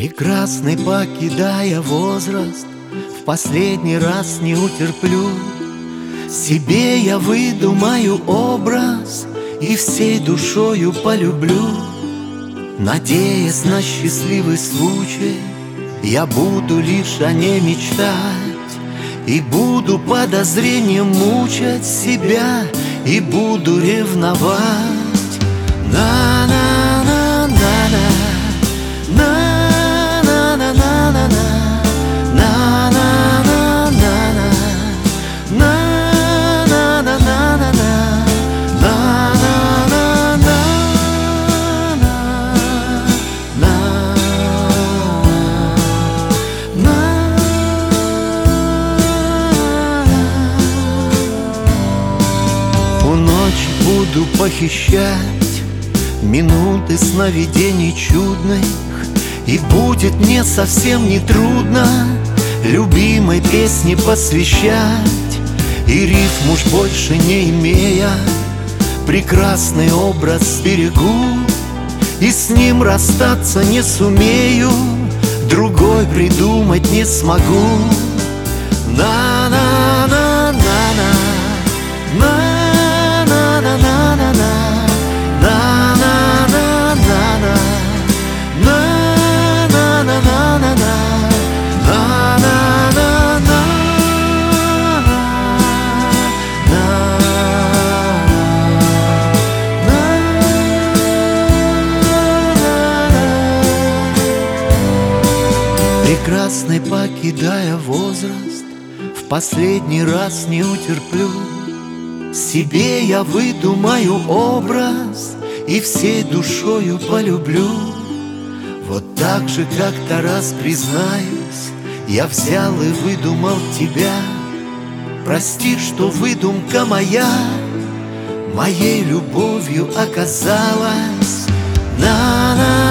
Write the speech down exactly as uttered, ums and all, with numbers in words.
Прекрасный, покидая возраст, в последний раз не утерплю. Себе я выдумаю образ и всей душою полюблю. Надеясь на счастливый случай, я буду лишь о ней мечтать, и буду подозрением мучать себя, и буду ревновать. На-на-на-на-на, на-на-на-на-на, на-на-на-на-на, на-на-на-на-на, буду похищать минуты сновидений чудных, и будет мне совсем не трудно любимой песне посвящать. И рифм уж больше не имея, прекрасный образ сберегу, и с ним расстаться не сумею, другой придумать не смогу. На-на-на-на-на, на прекрасный, покидая возраст, в последний раз не утерплю. Себе я выдумаю образ и всей душою полюблю. Вот так же как-то раз, признаюсь, я взял и выдумал тебя. Прости, что выдумка моя моей любовью оказалась. На-на